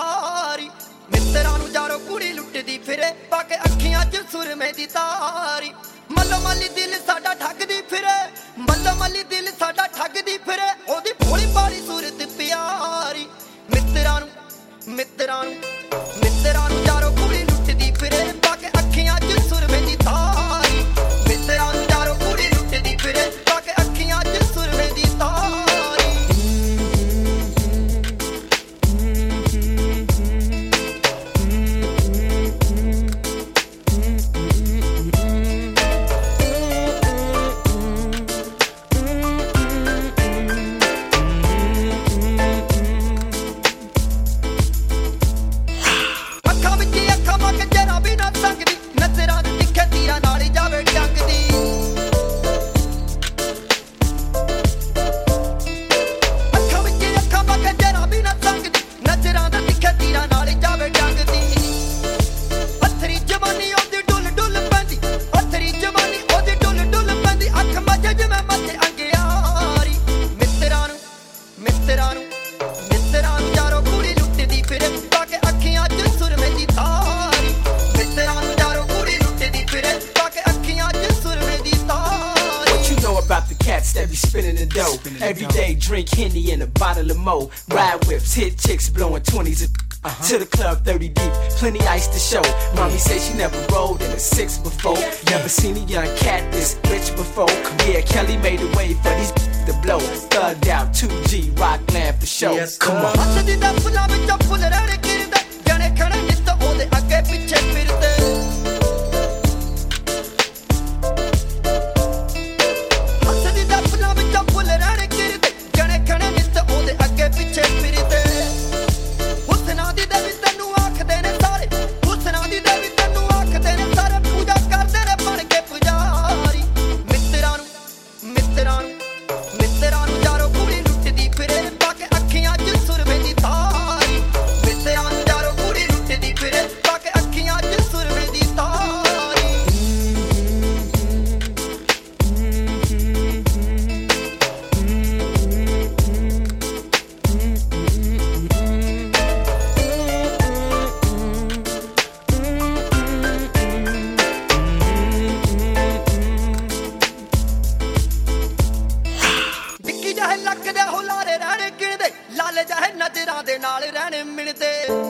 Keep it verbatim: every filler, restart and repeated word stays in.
ਤਾਰੀ ਮਿੱਤਰਾਂ ਨੂੰ ਜਾਰੋ ਕੁੜੀ ਲੁੱਟਦੀ ਫਿਰੇ ਪਾ ਕੇ ਅੱਖੀਆਂ 'ਚ ਸੁਰਮੇ ਦੀ ਤਾਰੀ ਮੱਲੋ ਮੱਲੀ ਦਿਲ ਸਾਡਾ ਠੱਗਦੀ ਫਿਰੇ ਮੱਲੋ ਮੱਲੀ ਦਿਲ ਸਾਡਾ ਠੱਗਦੀ ਫਿਰੇ ਉਹਦੀ ਭੋਲੀ ਭਾਲੀ ਸੂਰਤ ਪਿਆਰੀ ਮਿੱਤਰਾਂ ਨੂੰ ਮਿੱਤਰਾਂ ਨੂੰ ਮਿੱਤਰਾਂ ਨੂੰ ਜਾਰੋ ਕੁੜੀ ਲੁੱਟਦੀ ਫਿਰੇ ਪਾ ਕੇ ਅੱਖੀਆਂ 'ਚ ਸੁਰਮੇ ਦੀ ਤਾਰੀ ਮਿੱਤਰਾਂ ਨੂੰ ਜਾਰੋ ਕੁੜੀ ਲੁੱਟਦੀ ਫਿਰੇ ਪਾ ਕੇ ਅੱਖੀਆਂ 'ਚ ਸੁਰਮੇ ਦੀ ਤਾਰੀ That be spinning the dough. Every day drink Henny and a bottle of Mo. Ride whips, hit chicks blowing twenties uh-huh. To the club thirty deep, plenty ice to show. Mommy say she never rode in a six before. Never seen a young cat this rich before. Yeah, Kelly made a way for these to blow. Thugged out, two G, rock land for show. Yes, come on. ਲੱਗਦੇ ਹੋ ਲਾਰੇ ਰਹਿਣੇ ਗਿਣਦੇ ਲਾਲੇ ਜਾਹੇ ਨਜ਼ਰਾਂ ਦੇ ਨਾਲ ਰਹਿਣੇ ਮਿਲਦੇ